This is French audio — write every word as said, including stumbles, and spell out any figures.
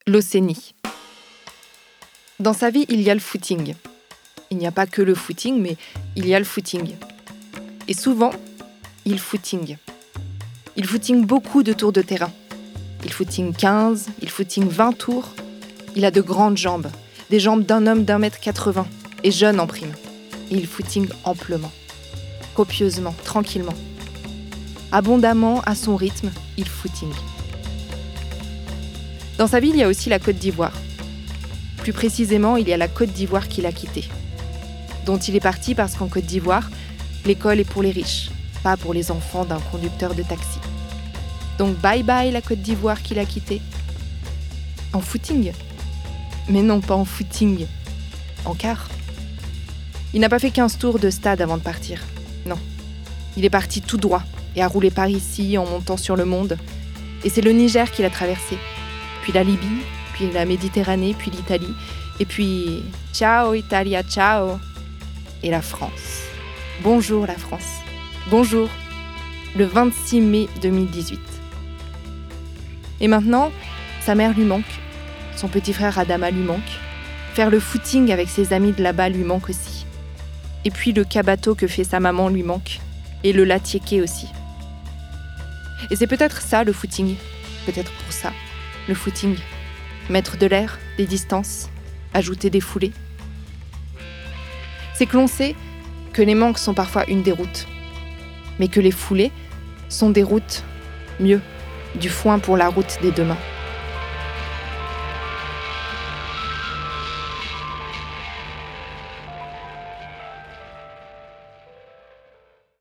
L'Océanie. Dans sa vie, il y a le footing. Il n'y a pas que le footing, mais il y a le footing. Et souvent, il footing. Il footing beaucoup de tours de terrain. Il footing quinze, il footing vingt tours. Il a de grandes jambes, des jambes d'un homme d'un mètre quatre-vingts, et jeune en prime. Et il footing amplement, copieusement, tranquillement. Abondamment, à son rythme, il footing. Dans sa vie, il y a aussi la Côte d'Ivoire. Plus précisément, il y a la Côte d'Ivoire qu'il a quittée, dont il est parti parce qu'en Côte d'Ivoire, l'école est pour les riches, pas pour les enfants d'un conducteur de taxi. Donc bye bye la Côte d'Ivoire qu'il a quittée. En footing. Mais non, pas en footing. En car. Il n'a pas fait quinze tours de stade avant de partir. Non. Il est parti tout droit et a roulé par ici en montant sur le monde. Et c'est le Niger qu'il a traversé. Puis la Libye, puis la Méditerranée, puis l'Italie. Et puis, ciao Italia, ciao. Et la France. Bonjour la France. Bonjour. Le vingt-six mai deux mille dix-huit. Et maintenant, sa mère lui manque. Son petit frère Adama lui manque. Faire le footing avec ses amis de là-bas lui manque aussi. Et puis le kabato que fait sa maman lui manque. Et le latiéké aussi. Et c'est peut-être ça le footing. Peut-être pour ça, le footing. Mettre de l'air, des distances, ajouter des foulées. C'est que l'on sait que les manques sont parfois une déroute. Mais que les foulées sont des routes, mieux, du foin pour la route des demain.